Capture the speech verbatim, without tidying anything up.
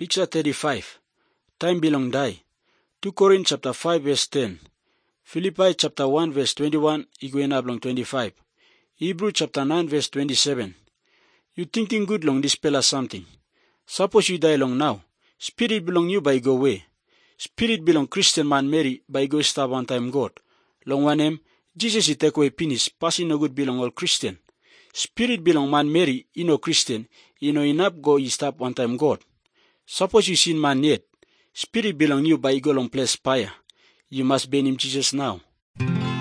Picture thirty-five. Time belong die. two Corinthians chapter five verse ten. Philippi chapter one verse twenty-one iguena belong twenty-five. Hebrew chapter nine verse twenty-seven. You thinking good long this pela something. Suppose you die long now. Spirit belong you by go away. Spirit belong Christian man Mary by go star one time God. Long one name, Jesus he take away penis, passing no good belong all Christian. Spirit belong man Mary, you know Christian, you know enough go he stop one time God. Suppose you sin man yet. Spirit belong you by go long place fire. You must burn him Jesus now.